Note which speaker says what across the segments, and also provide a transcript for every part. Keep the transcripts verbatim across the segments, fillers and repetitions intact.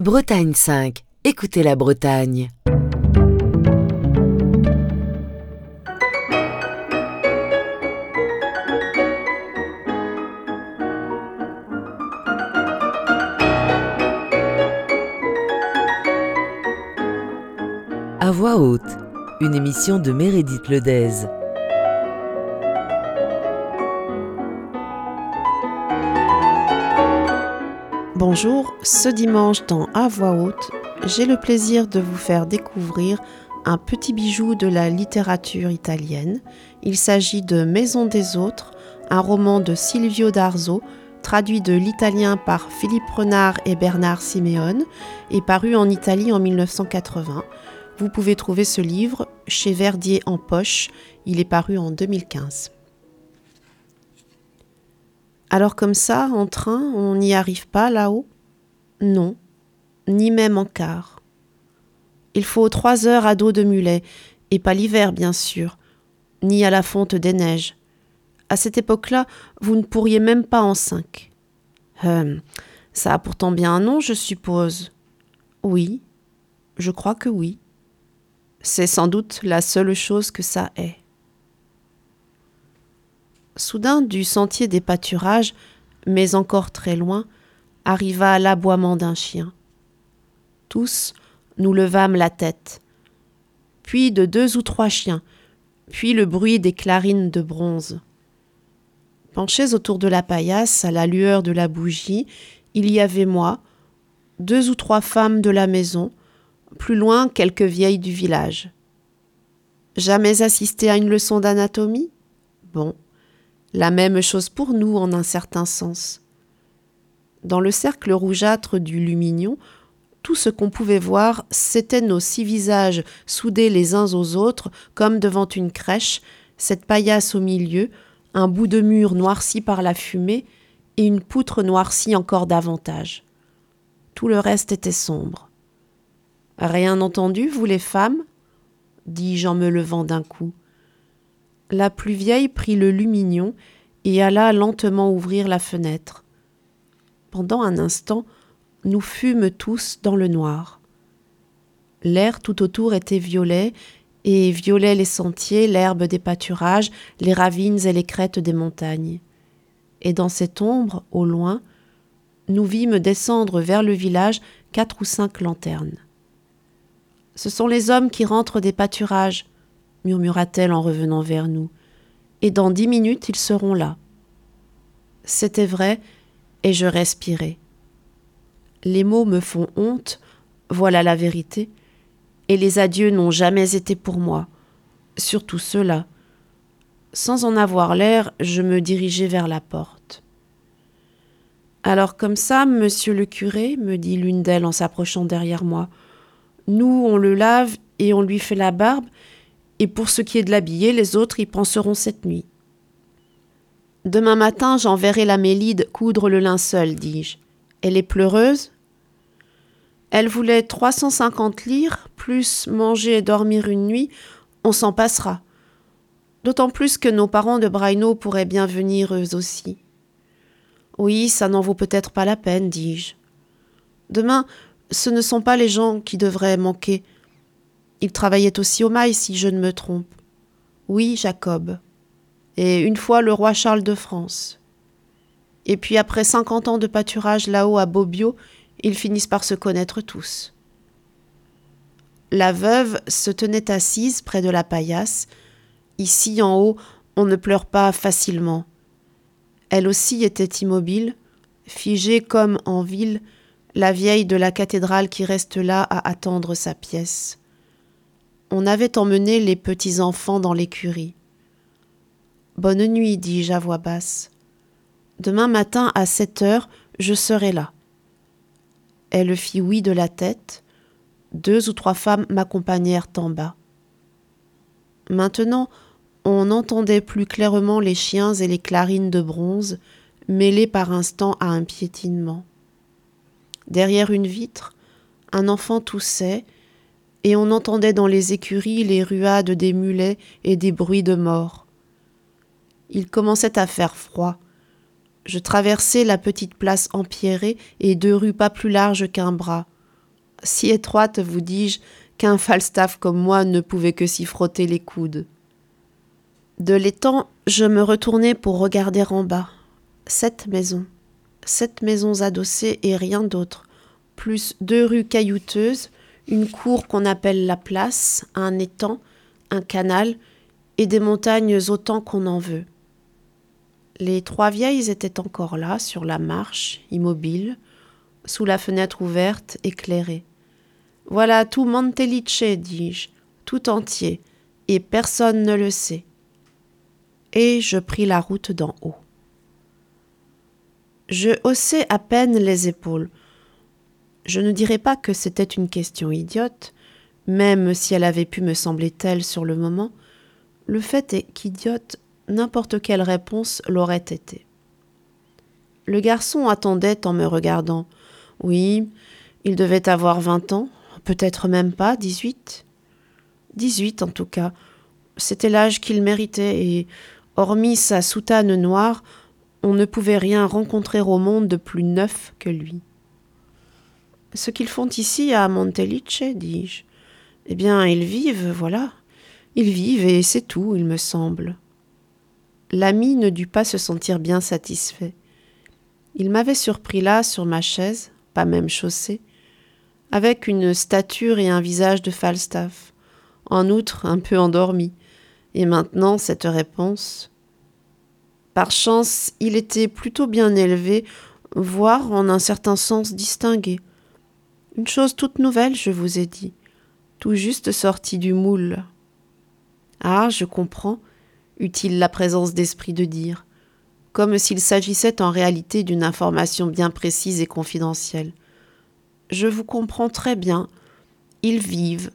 Speaker 1: Bretagne cinq. Écoutez la Bretagne. À voix haute, une émission de Meredith Ledez.
Speaker 2: Bonjour, ce dimanche dans À voix haute, j'ai le plaisir de vous faire découvrir un petit bijou de la littérature italienne. Il s'agit de Maison des autres, un roman de Silvio D'Arzo, traduit de l'italien par Philippe Renard et Bernard Simeone et paru en Italie en dix-neuf cent quatre-vingts. Vous pouvez trouver ce livre chez Verdier en poche, il est paru en deux mille quinze. Alors comme ça, en train, on n'y arrive pas là-haut ? Non, ni même en car. Il faut trois heures à dos de mulet, et pas l'hiver bien sûr, ni à la fonte des neiges. À cette époque-là, vous ne pourriez même pas en cinq. Hum, ça a pourtant bien un nom, je suppose. Oui, je crois que oui. C'est sans doute la seule chose que ça est. Soudain, du sentier des pâturages, mais encore très loin, arriva l'aboiement d'un chien. Tous, nous levâmes la tête. Puis de deux ou trois chiens, puis le bruit des clarines de bronze. Penchés autour de la paillasse, à la lueur de la bougie, il y avait moi, deux ou trois femmes de la maison, plus loin quelques vieilles du village. Jamais assisté à une leçon d'anatomie ? Bon. La même chose pour nous en un certain sens. Dans le cercle rougeâtre du lumignon, tout ce qu'on pouvait voir, c'étaient nos six visages soudés les uns aux autres, comme devant une crèche, cette paillasse au milieu, un bout de mur noirci par la fumée et une poutre noircie encore davantage. Tout le reste était sombre. « Rien entendu, vous les femmes ?» dis-je en me levant d'un coup. La plus vieille prit le lumignon et alla lentement ouvrir la fenêtre. Pendant un instant, nous fûmes tous dans le noir. L'air tout autour était violet, et violet les sentiers, l'herbe des pâturages, les ravines et les crêtes des montagnes. Et dans cette ombre, au loin, nous vîmes descendre vers le village quatre ou cinq lanternes. « Ce sont les hommes qui rentrent des pâturages », murmura-t-elle en revenant vers nous. « Et dans dix minutes, ils seront là. » C'était vrai, et je respirais. Les mots me font honte, voilà la vérité, et les adieux n'ont jamais été pour moi, surtout ceux-là. Sans en avoir l'air, je me dirigeai vers la porte. « Alors comme ça, monsieur le curé, me dit l'une d'elles en s'approchant derrière moi, nous on le lave et on lui fait la barbe, et pour ce qui est de l'habiller, les autres y penseront cette nuit. Demain matin, j'enverrai la Mélide coudre le linceul, dis-je. Elle est pleureuse ? Elle voulait trois cent cinquante livres, plus manger et dormir une nuit, on s'en passera. D'autant plus que nos parents de Braino pourraient bien venir eux aussi. Oui, ça n'en vaut peut-être pas la peine, dis-je. Demain, ce ne sont pas les gens qui devraient manquer. Il travaillait aussi au mail, si je ne me trompe. Oui, Jacob. Et une fois le roi Charles de France. Et puis après cinquante ans de pâturage là-haut à Bobbio, ils finissent par se connaître tous. La veuve se tenait assise près de la paillasse. Ici, en haut, on ne pleure pas facilement. Elle aussi était immobile, figée comme en ville, la vieille de la cathédrale qui reste là à attendre sa pièce. On avait emmené les petits-enfants dans l'écurie. « Bonne nuit, dis-je à voix basse. Demain matin à sept heures, je serai là. » Elle fit oui de la tête. Deux ou trois femmes m'accompagnèrent en bas. Maintenant, on n'entendait plus clairement les chiens et les clarines de bronze, mêlés par instants à un piétinement. Derrière une vitre, un enfant toussait, et on entendait dans les écuries les ruades des mulets et des bruits de mort. Il commençait à faire froid. Je traversai la petite place empierrée et deux rues pas plus larges qu'un bras. si étroite, vous dis-je, qu'un Falstaff comme moi ne pouvait que s'y frotter les coudes. De l'étang, je me retournai pour regarder en bas. Sept maisons. Sept maisons adossées et rien d'autre, plus deux rues caillouteuses, une cour qu'on appelle la place, un étang, un canal et des montagnes autant qu'on en veut. Les trois vieilles étaient encore là, sur la marche, immobiles, sous la fenêtre ouverte, éclairée. Voilà tout Montelice, dis-je, tout entier, et personne ne le sait. Et je pris la route d'en haut. Je haussai à peine les épaules. Je ne dirais pas que c'était une question idiote, même si elle avait pu me sembler telle sur le moment. Le fait est qu'idiote, n'importe quelle réponse l'aurait été. Le garçon attendait en me regardant. Oui, il devait avoir vingt ans, peut-être même pas, dix-huit. Dix-huit en tout cas. C'était l'âge qu'il méritait et, hormis sa soutane noire, on ne pouvait rien rencontrer au monde de plus neuf que lui. « Ce qu'ils font ici à Montelice, dis-je. Eh bien, ils vivent, voilà. Ils vivent et c'est tout, il me semble. » L'ami ne dut pas se sentir bien satisfait. Il m'avait surpris là, sur ma chaise, pas même chaussée, avec une stature et un visage de Falstaff, en outre un peu endormi. Et maintenant, cette réponse. Par chance, il était plutôt bien élevé, voire en un certain sens distingué. Une chose toute nouvelle, je vous ai dit, tout juste sortie du moule. Ah, je comprends, eut-il la présence d'esprit de dire, comme s'il s'agissait en réalité d'une information bien précise et confidentielle. Je vous comprends très bien, ils vivent.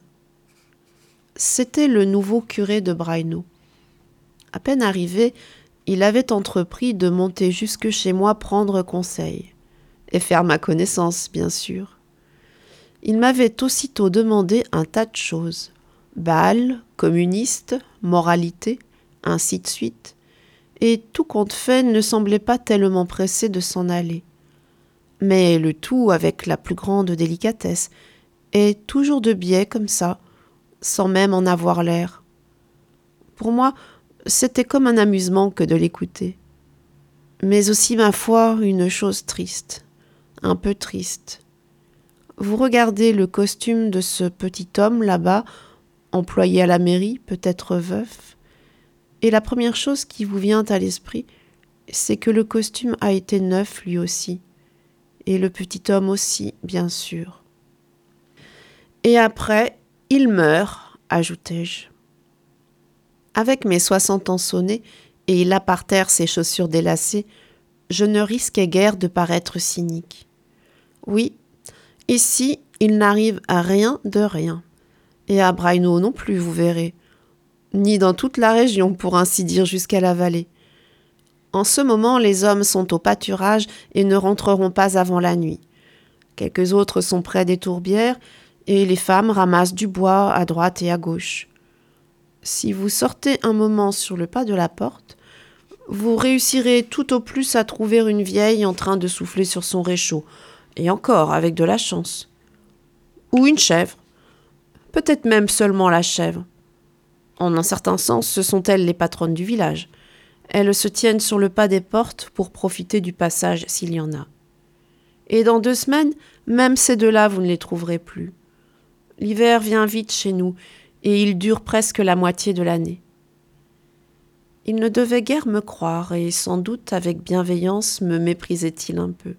Speaker 2: C'était le nouveau curé de Braino. À peine arrivé, il avait entrepris de monter jusque chez moi prendre conseil, et faire ma connaissance, bien sûr. Il m'avait aussitôt demandé un tas de choses, bal, communiste, moralité, ainsi de suite, et tout compte fait ne semblait pas tellement pressé de s'en aller. Mais le tout avec la plus grande délicatesse, et toujours de biais comme ça, sans même en avoir l'air. Pour moi, c'était comme un amusement que de l'écouter. Mais aussi, ma foi, une chose triste, un peu triste. Vous regardez le costume de ce petit homme là-bas, employé à la mairie, peut-être veuf, et la première chose qui vous vient à l'esprit, c'est que le costume a été neuf lui aussi, et le petit homme aussi, bien sûr. Et après, il meurt, ajoutai-je. Avec mes soixante ans sonnés, et là par terre ses chaussures délacées, je ne risquais guère de paraître cynique. Oui, ici, il n'arrive à rien de rien. Et à Braino non plus, vous verrez. Ni dans toute la région, pour ainsi dire, jusqu'à la vallée. En ce moment, les hommes sont au pâturage et ne rentreront pas avant la nuit. Quelques autres sont près des tourbières, et les femmes ramassent du bois à droite et à gauche. Si vous sortez un moment sur le pas de la porte, vous réussirez tout au plus à trouver une vieille en train de souffler sur son réchaud, et encore avec de la chance. Ou une chèvre, peut-être même seulement la chèvre. En un certain sens, ce sont elles les patronnes du village. Elles se tiennent sur le pas des portes pour profiter du passage s'il y en a. Et dans deux semaines, même ces deux-là, vous ne les trouverez plus. L'hiver vient vite chez nous, et il dure presque la moitié de l'année. Il ne devait guère me croire, et sans doute avec bienveillance me méprisait-il un peu.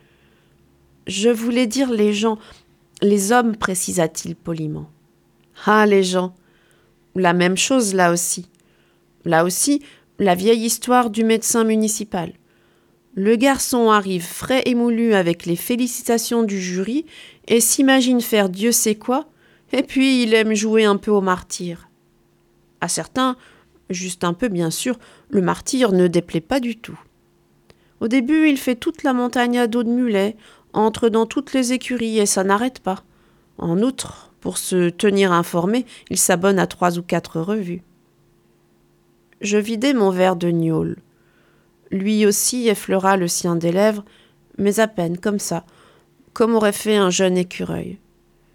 Speaker 2: Je voulais dire les gens, les hommes, précisa-t-il poliment. Ah, les gens. La même chose là aussi. Là aussi, la vieille histoire du médecin municipal. Le garçon arrive frais et moulu avec les félicitations du jury et s'imagine faire Dieu sait quoi, et puis il aime jouer un peu au martyr. À certains, juste un peu bien sûr, le martyr ne déplaît pas du tout. Au début, il fait toute la montagne à dos de mulet, entre dans toutes les écuries et ça n'arrête pas. En outre, pour se tenir informé, il s'abonne à trois ou quatre revues. Je vidai mon verre de gnôle. Lui aussi effleura le sien des lèvres, mais à peine comme ça, comme aurait fait un jeune écureuil.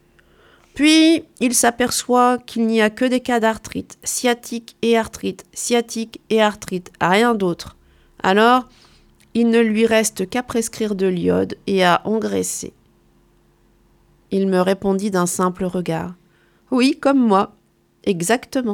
Speaker 2: Puis, il s'aperçoit qu'il n'y a que des cas d'arthrite, sciatique et arthrite, sciatique et arthrite, rien d'autre. Alors, il ne lui reste qu'à prescrire de l'iode et à engraisser. Il me répondit d'un simple regard. « Oui, comme moi. Exactement. »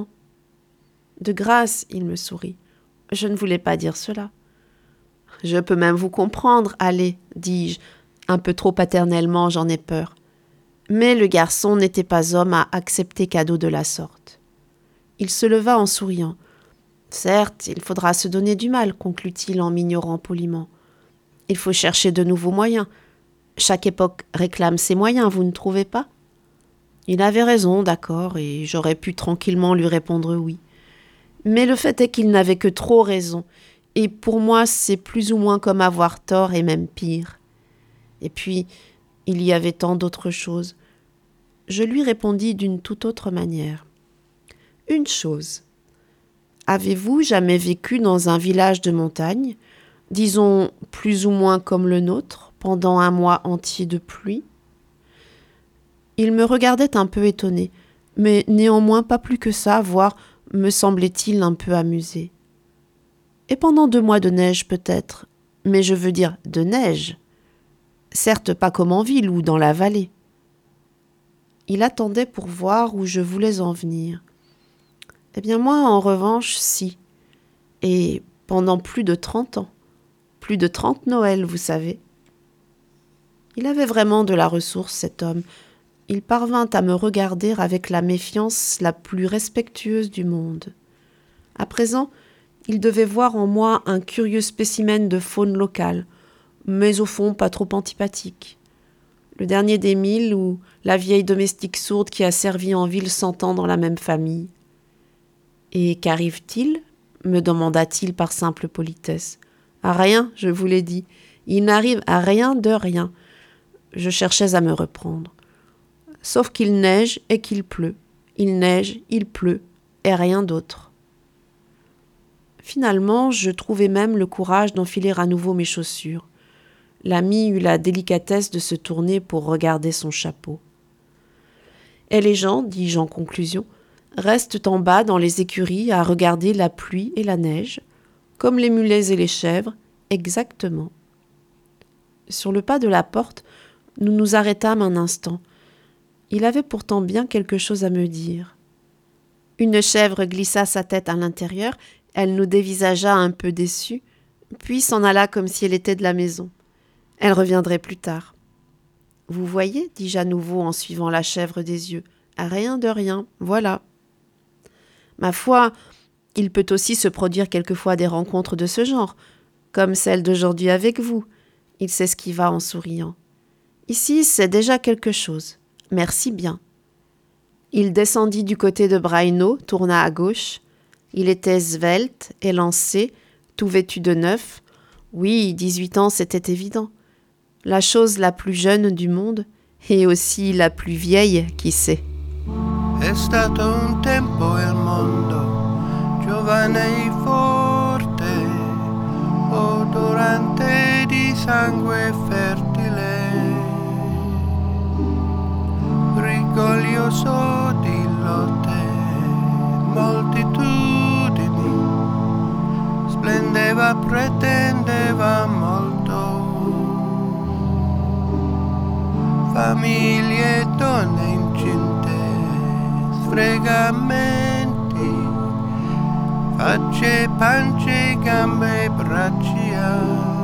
Speaker 2: De grâce, il me sourit. Je ne voulais pas dire cela. « Je peux même vous comprendre, allez, dis-je, un peu trop paternellement, j'en ai peur. » Mais le garçon n'était pas homme à accepter cadeau de la sorte. Il se leva en souriant. « Certes, il faudra se donner du mal, conclut-il en m'ignorant poliment. Il faut chercher de nouveaux moyens. Chaque époque réclame ses moyens, vous ne trouvez pas ?» Il avait raison, d'accord, et j'aurais pu tranquillement lui répondre oui. Mais le fait est qu'il n'avait que trop raison, et pour moi c'est plus ou moins comme avoir tort et même pire. Et puis, il y avait tant d'autres choses. Je lui répondis d'une toute autre manière. Une chose. Avez-vous jamais vécu dans un village de montagne, disons plus ou moins comme le nôtre, pendant un mois entier de pluie ? Il me regardait un peu étonné, mais néanmoins pas plus que ça, voire, me semblait-il, un peu amusé. Et pendant deux mois de neige peut-être, mais je veux dire de neige. Certes pas comme en ville ou dans la vallée. Il attendait pour voir où je voulais en venir. Eh bien moi, en revanche, si. Et pendant plus de trente ans. Plus de trente Noëls, vous savez. Il avait vraiment de la ressource, cet homme. Il parvint à me regarder avec la méfiance la plus respectueuse du monde. À présent, il devait voir en moi un curieux spécimen de faune locale, mais au fond pas trop antipathique. Le dernier des mille ou la vieille domestique sourde qui a servi en ville cent ans dans la même famille. « Et qu'arrive-t-il » me demanda-t-il par simple politesse. « À rien, je vous l'ai dit. Il n'arrive à rien de rien. » Je cherchais à me reprendre. Sauf qu'il neige et qu'il pleut. Il neige, il pleut, et rien d'autre. Finalement, je trouvai même le courage d'enfiler à nouveau mes chaussures. L'ami eut la délicatesse de se tourner pour regarder son chapeau. « Et les gens, dis-je en conclusion, restent en bas dans les écuries à regarder la pluie et la neige, comme les mulets et les chèvres, exactement. » Sur le pas de la porte, nous nous arrêtâmes un instant. Il avait pourtant bien quelque chose à me dire. Une chèvre glissa sa tête à l'intérieur, elle nous dévisagea un peu déçus, puis s'en alla comme si elle était de la maison. Elle reviendrait plus tard. « Vous voyez, dis-je à nouveau en suivant la chèvre des yeux, rien de rien, voilà. » Ma foi, il peut aussi se produire quelquefois des rencontres de ce genre, comme celle d'aujourd'hui avec vous. Il s'esquiva en souriant. Ici, c'est déjà quelque chose. Merci bien. Il descendit du côté de Braino, tourna à gauche. Il était svelte, élancé, tout vêtu de neuf. Oui, dix-huit ans, c'était évident. La chose la plus jeune du monde, et aussi la plus vieille, qui sait.
Speaker 3: È stato un tempo il mondo, giovane e forte, odorante di sangue fertile, rigoglioso di lotte, moltitudini, splendeva, pretendeva molto, famiglie, donne incinte, sfregamenti, facce, pance, gambe, braccia,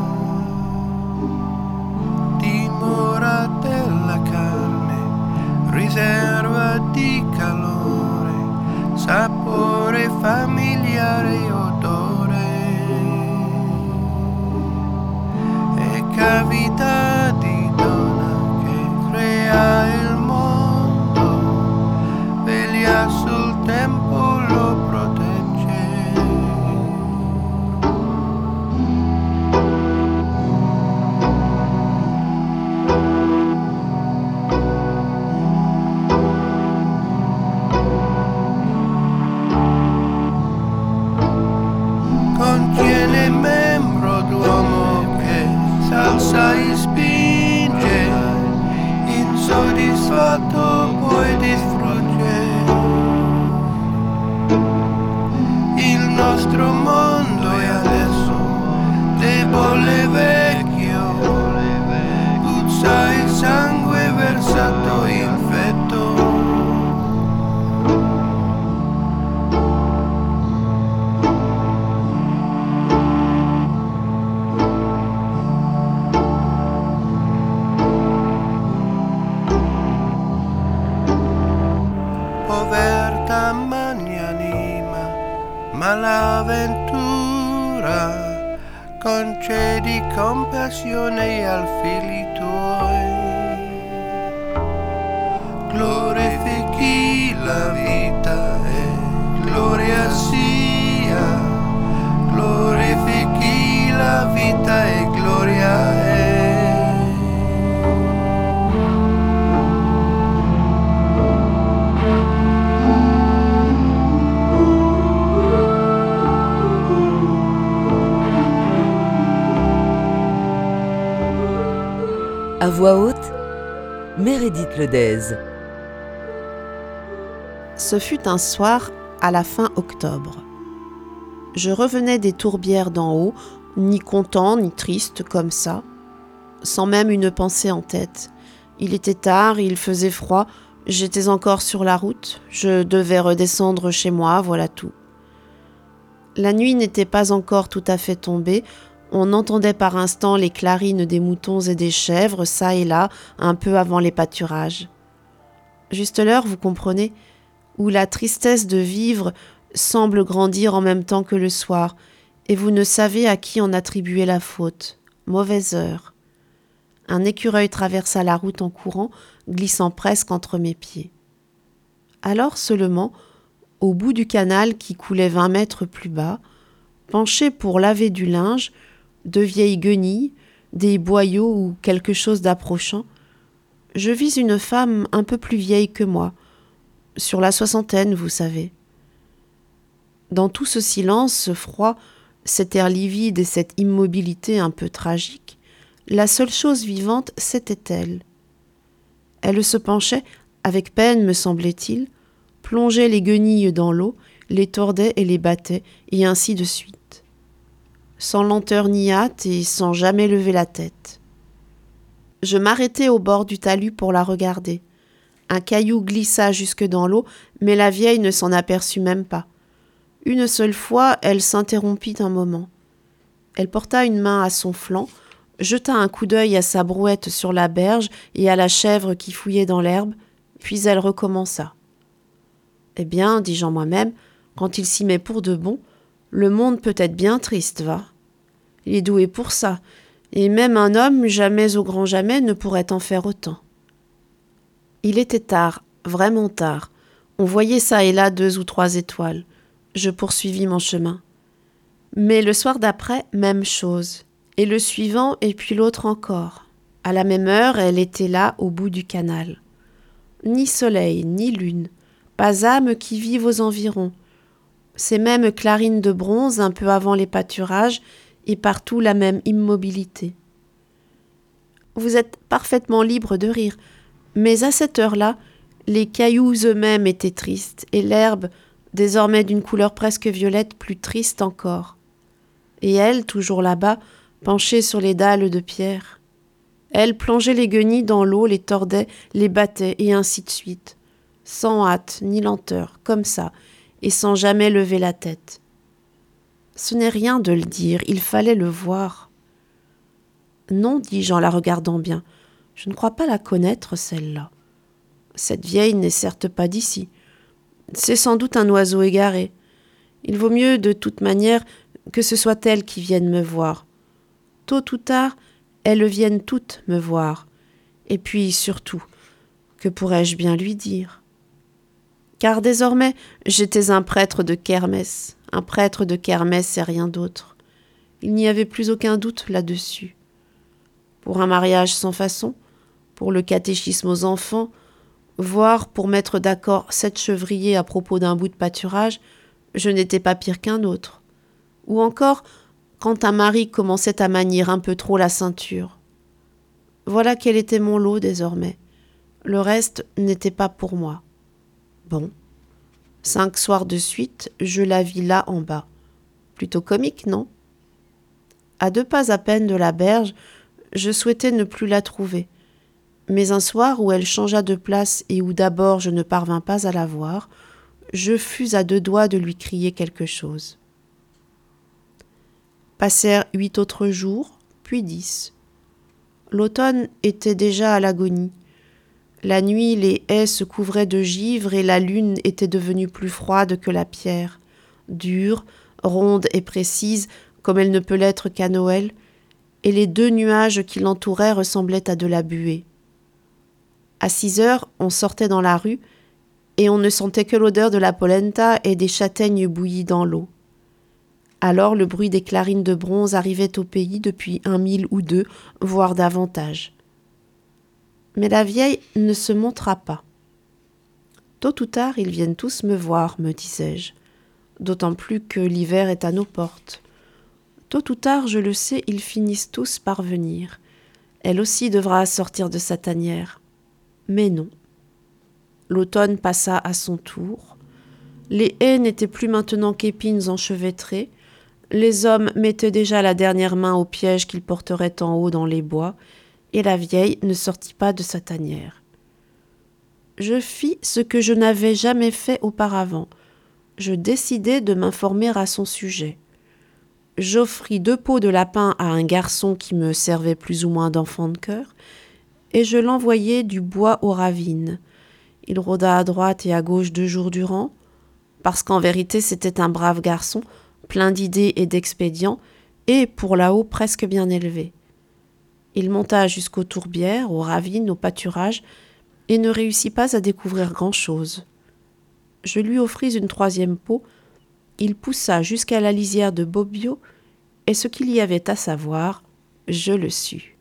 Speaker 3: dimora della carne, riserva di calore, sapore familiare e odore, e cavità di donna che crea il sul tempo lo protegge. passato puoi distruggere. Il nostro mondo è adesso debole e vecchio, puzza il sangue versato in fetto. Povertà magnanima, malavventura, concedi compassione ai figli tuoi. Glorifichi la vita e gloria sia, glorifichi la vita e gloria è.
Speaker 1: À voix haute, Meredith Ledez.
Speaker 2: Ce fut un soir à la fin octobre. Je revenais des tourbières d'en haut, ni content ni triste comme ça, sans même une pensée en tête. Il était tard, il faisait froid, j'étais encore sur la route, je devais redescendre chez moi, voilà tout. La nuit n'était pas encore tout à fait tombée. On entendait par instants les clarines des moutons et des chèvres, çà et là, un peu avant les pâturages. Juste l'heure, vous comprenez, où la tristesse de vivre semble grandir en même temps que le soir, et vous ne savez à qui en attribuer la faute. Mauvaise heure. Un écureuil traversa la route en courant, glissant presque entre mes pieds. Alors seulement, au bout du canal qui coulait vingt mètres plus bas, penché pour laver du linge, de vieilles guenilles, des boyaux ou quelque chose d'approchant, je vis une femme un peu plus vieille que moi, sur la soixantaine, vous savez. Dans tout ce silence, ce froid, cet air livide et cette immobilité un peu tragique, la seule chose vivante, c'était elle. Elle se penchait, avec peine me semblait-il, plongeait les guenilles dans l'eau, les tordait et les battait, et ainsi de suite. Sans lenteur ni hâte et sans jamais lever la tête. Je m'arrêtai au bord du talus pour la regarder. Un caillou glissa jusque dans l'eau, mais la vieille ne s'en aperçut même pas. Une seule fois, elle s'interrompit un moment. Elle porta une main à son flanc, jeta un coup d'œil à sa brouette sur la berge et à la chèvre qui fouillait dans l'herbe, puis elle recommença. « Eh bien, dis-je en moi-même, quand il s'y met pour de bon, le monde peut être bien triste, va. Il est doué pour ça, et même un homme, jamais au grand jamais, ne pourrait en faire autant. » Il était tard, vraiment tard. On voyait çà et là deux ou trois étoiles. Je poursuivis mon chemin. Mais le soir d'après, même chose. Et le suivant, et puis l'autre encore. À la même heure, elle était là, au bout du canal. Ni soleil, ni lune, pas âme qui vive aux environs. Ces mêmes clarines de bronze un peu avant les pâturages et partout la même immobilité. Vous êtes parfaitement libre de rire, mais à cette heure-là, les cailloux eux-mêmes étaient tristes et l'herbe, désormais d'une couleur presque violette, plus triste encore. Et elle, toujours là-bas, penchée sur les dalles de pierre. Elle plongeait les guenilles dans l'eau, les tordait, les battait et ainsi de suite, sans hâte ni lenteur, comme ça, et sans jamais lever la tête. Ce n'est rien de le dire, il fallait le voir. Non, dis-je en la regardant bien, je ne crois pas la connaître, celle-là. Cette vieille n'est certes pas d'ici. C'est sans doute un oiseau égaré. Il vaut mieux, de toute manière, que ce soit elle qui vienne me voir. Tôt ou tard, elles viennent toutes me voir. Et puis, surtout, que pourrais-je bien lui dire ? Car désormais, j'étais un prêtre de kermesse. Un prêtre de kermesse et rien d'autre. Il n'y avait plus aucun doute là-dessus. Pour un mariage sans façon, pour le catéchisme aux enfants, voire pour mettre d'accord sept chevriers à propos d'un bout de pâturage, je n'étais pas pire qu'un autre. Ou encore, quand un mari commençait à manier un peu trop la ceinture. Voilà quel était mon lot désormais. Le reste n'était pas pour moi. Bon. Cinq soirs de suite, je la vis là en bas. Plutôt comique, non ? À deux pas à peine de la berge, je souhaitais ne plus la trouver. Mais un soir où elle changea de place et où d'abord je ne parvins pas à la voir, je fus à deux doigts de lui crier quelque chose. Passèrent huit autres jours, puis dix. L'automne était déjà à l'agonie. La nuit, les haies se couvraient de givre et la lune était devenue plus froide que la pierre, dure, ronde et précise comme elle ne peut l'être qu'à Noël, et les deux nuages qui l'entouraient ressemblaient à de la buée. À six heures, on sortait dans la rue et on ne sentait que l'odeur de la polenta et des châtaignes bouillies dans l'eau. Alors le bruit des clarines de bronze arrivait au pays depuis un mille ou deux, voire davantage. Mais la vieille ne se montra pas. Tôt ou tard, ils viennent tous me voir, me disais-je, d'autant plus que l'hiver est à nos portes. Tôt ou tard, je le sais, ils finissent tous par venir. Elle aussi devra sortir de sa tanière. Mais non. L'automne passa à son tour. Les haies n'étaient plus maintenant qu'épines enchevêtrées. Les hommes mettaient déjà la dernière main au piège qu'ils porteraient en haut dans les bois, et la vieille ne sortit pas de sa tanière. Je fis ce que je n'avais jamais fait auparavant. Je décidai de m'informer à son sujet. J'offris deux peaux de lapin à un garçon qui me servait plus ou moins d'enfant de cœur, et je l'envoyai du bois aux ravines. Il rôda à droite et à gauche deux jours durant, parce qu'en vérité c'était un brave garçon, plein d'idées et d'expédients, et pour là-haut presque bien élevé. Il monta jusqu'aux tourbières, aux ravines, au pâturage, et ne réussit pas à découvrir grand-chose. Je lui offris une troisième peau, il poussa jusqu'à la lisière de Bobbio, et ce qu'il y avait à savoir, je le sus.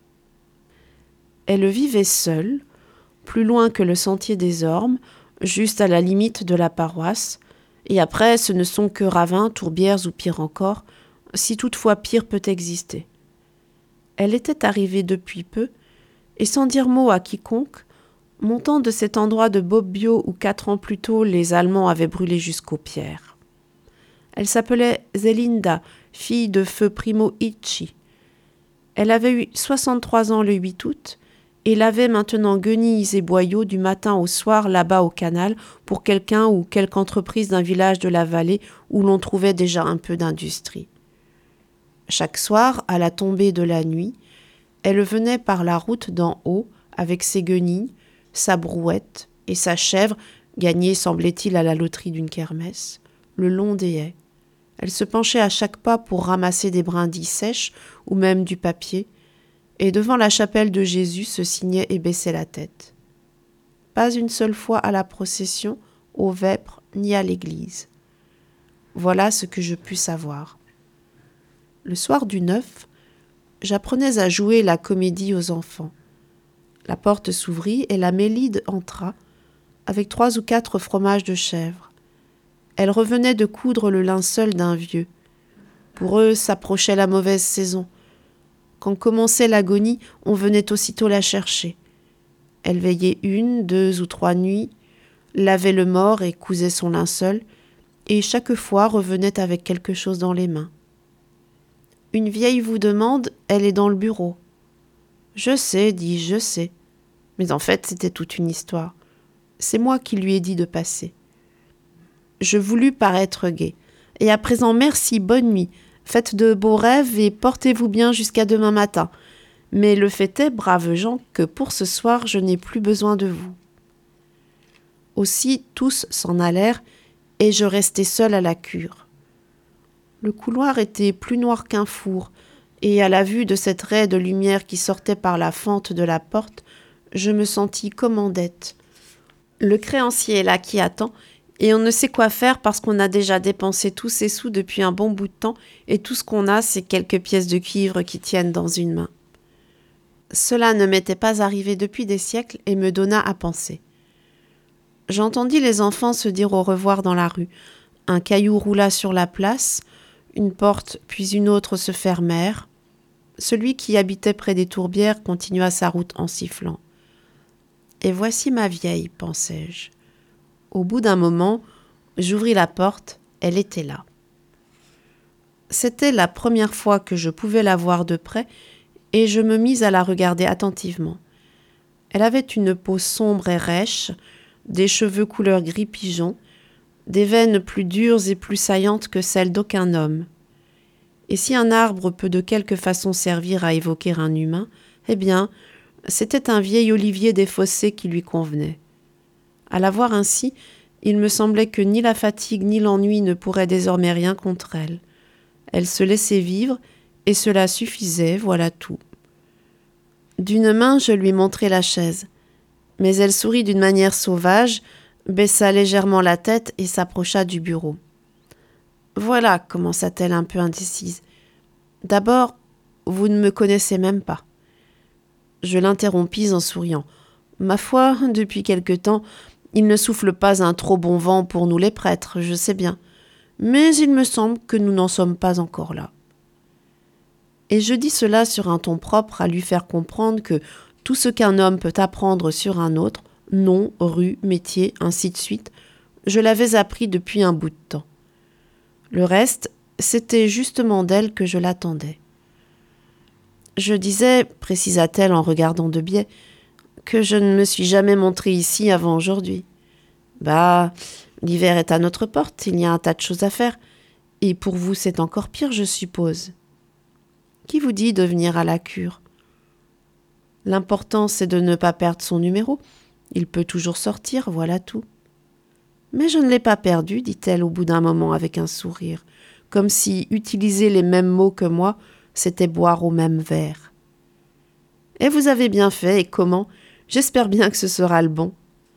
Speaker 2: Elle vivait seule, plus loin que le sentier des Ormes, juste à la limite de la paroisse, et après ce ne sont que ravins, tourbières ou pire encore, si toutefois pire peut exister. Elle était arrivée depuis peu, et sans dire mot à quiconque, montant de cet endroit de Bobbio où quatre ans plus tôt les Allemands avaient brûlé jusqu'aux pierres. Elle s'appelait Zelinda, fille de feu Primo Icci. Elle avait eu soixante-trois ans le huit août, et lavait maintenant guenilles et boyaux du matin au soir là-bas au canal pour quelqu'un ou quelque entreprise d'un village de la vallée où l'on trouvait déjà un peu d'industrie. Chaque soir, à la tombée de la nuit, elle venait par la route d'en haut avec ses guenilles, sa brouette et sa chèvre, gagnée semblait-il à la loterie d'une kermesse, le long des haies. Elle se penchait à chaque pas pour ramasser des brindilles sèches ou même du papier, et devant la chapelle de Jésus se signait et baissait la tête. Pas une seule fois à la procession, aux vêpres, ni à l'église. Voilà ce que je pus savoir. Le soir du neuf, j'apprenais à jouer la comédie aux enfants. La porte s'ouvrit et la Mélide entra, avec trois ou quatre fromages de chèvre. Elle revenait de coudre le linceul d'un vieux. Pour eux s'approchait la mauvaise saison. Quand commençait l'agonie, on venait aussitôt la chercher. Elle veillait une, deux ou trois nuits, lavait le mort et cousait son linceul, et chaque fois revenait avec quelque chose dans les mains. Une vieille vous demande, elle est dans le bureau. Je sais, dis-je, je sais. Mais en fait, c'était toute une histoire. C'est moi qui lui ai dit de passer. Je voulus paraître gai. Et à présent, merci, bonne nuit. Faites de beaux rêves et portez-vous bien jusqu'à demain matin. Mais le fait est, braves gens, que pour ce soir, je n'ai plus besoin de vous. Aussi, tous s'en allèrent et je restai seule à la cure. Le couloir était plus noir qu'un four, et à la vue de cette raie de lumière qui sortait par la fente de la porte, je me sentis comme en dette. Le créancier est là qui attend, et on ne sait quoi faire parce qu'on a déjà dépensé tous ses sous depuis un bon bout de temps et tout ce qu'on a, c'est quelques pièces de cuivre qui tiennent dans une main. Cela ne m'était pas arrivé depuis des siècles et me donna à penser. J'entendis les enfants se dire au revoir dans la rue. Un caillou roula sur la place, une porte puis une autre se fermèrent. Celui qui habitait près des tourbières continua sa route en sifflant. Et voici ma vieille, pensai-je. Au bout d'un moment, j'ouvris la porte, elle était là. C'était la première fois que je pouvais la voir de près et je me mis à la regarder attentivement. Elle avait une peau sombre et rêche, des cheveux couleur gris pigeon, des veines plus dures et plus saillantes que celles d'aucun homme. Et si un arbre peut de quelque façon servir à évoquer un humain, eh bien, c'était un vieil olivier des fossés qui lui convenait. À la voir ainsi, il me semblait que ni la fatigue ni l'ennui ne pourraient désormais rien contre elle. Elle se laissait vivre, et cela suffisait, voilà tout. D'une main, je lui montrai la chaise, mais elle sourit d'une manière sauvage, baissa légèrement la tête et s'approcha du bureau. « Voilà, commença-t-elle un peu indécise. D'abord, vous ne me connaissez même pas. » Je l'interrompis en souriant. « Ma foi, depuis quelque temps, il ne souffle pas un trop bon vent pour nous les prêtres, je sais bien. Mais il me semble que nous n'en sommes pas encore là. » Et je dis cela sur un ton propre à lui faire comprendre que tout ce qu'un homme peut apprendre sur un autre, nom, rue, métier, ainsi de suite, je l'avais appris depuis un bout de temps. Le reste, c'était justement d'elle que je l'attendais. Je disais, précisa-t-elle en regardant de biais, que je ne me suis jamais montrée ici avant aujourd'hui. Bah, l'hiver est à notre porte, il y a un tas de choses à faire, et pour vous c'est encore pire, je suppose. Qui vous dit de venir à la cure ? L'important c'est de ne pas perdre son numéro, il peut toujours sortir, voilà tout. Mais je ne l'ai pas perdu, dit-elle au bout d'un moment avec un sourire, comme si utiliser les mêmes mots que moi, c'était boire au même verre. Et vous avez bien fait, et comment ? J'espère bien que ce sera le bon.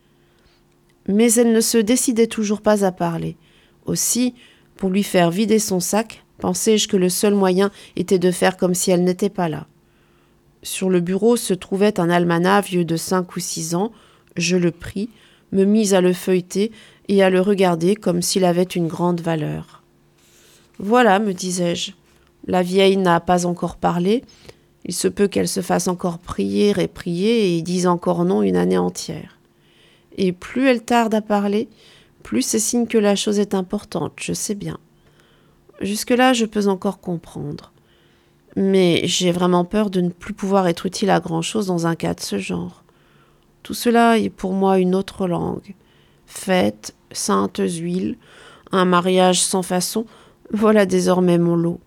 Speaker 2: Mais elle ne se décidait toujours pas à parler. Aussi, pour lui faire vider son sac, pensai-je que le seul moyen était de faire comme si elle n'était pas là. Sur le bureau se trouvait un almanach vieux de cinq ou six ans. Je le pris, me mis à le feuilleter et à le regarder comme s'il avait une grande valeur. « Voilà, me disais-je, la vieille n'a pas encore parlé. Il se peut qu'elle se fasse encore prier et prier et dise encore non une année entière. Et plus elle tarde à parler, plus c'est signe que la chose est importante, je sais bien. Jusque-là, je peux encore comprendre. Mais j'ai vraiment peur de ne plus pouvoir être utile à grand-chose dans un cas de ce genre. Tout cela est pour moi une autre langue. Fêtes, saintes huiles, un mariage sans façon, voilà désormais mon lot.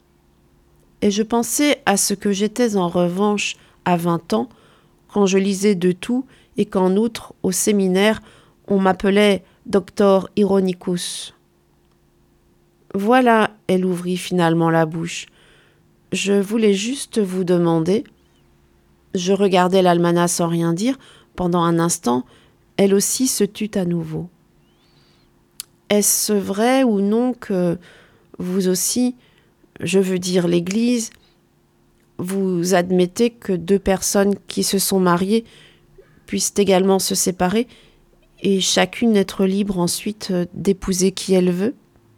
Speaker 2: Et je pensais à ce que j'étais en revanche à vingt ans, quand je lisais de tout et qu'en outre, au séminaire, on m'appelait Doctor Ironicus. Voilà, elle ouvrit finalement la bouche. Je voulais juste vous demander. Je regardais l'almanach sans rien dire. Pendant un instant, elle aussi se tut à nouveau. Est-ce vrai ou non que vous aussi, je veux dire l'Église, vous admettez que deux personnes qui se sont mariées puissent également se séparer et chacune être libre ensuite d'épouser qui elle veut ?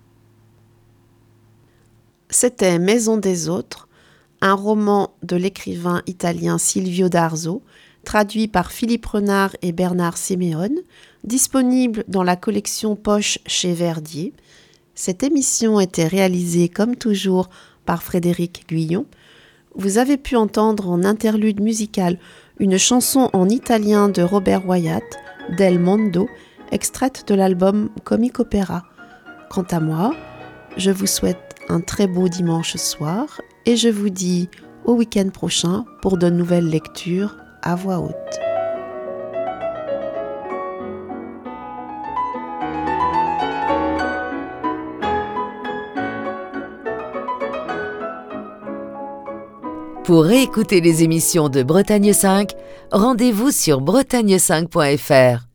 Speaker 2: C'était Maison des autres, un roman de l'écrivain italien Silvio D'Arzo, traduit par Philippe Renard et Bernard Siméon, disponible dans la collection Poche chez Verdier. Cette émission était réalisée comme toujours par Frédéric Guyon. Vous avez pu entendre en interlude musical une chanson en italien de Robert Wyatt, Del Mondo, extraite de l'album Comic Opera. Quant à moi, je vous souhaite un très beau dimanche soir et je vous dis au week-end prochain pour de nouvelles lectures à voix haute.
Speaker 1: Pour réécouter les émissions de Bretagne cinq, rendez-vous sur bretagne cinq point f r.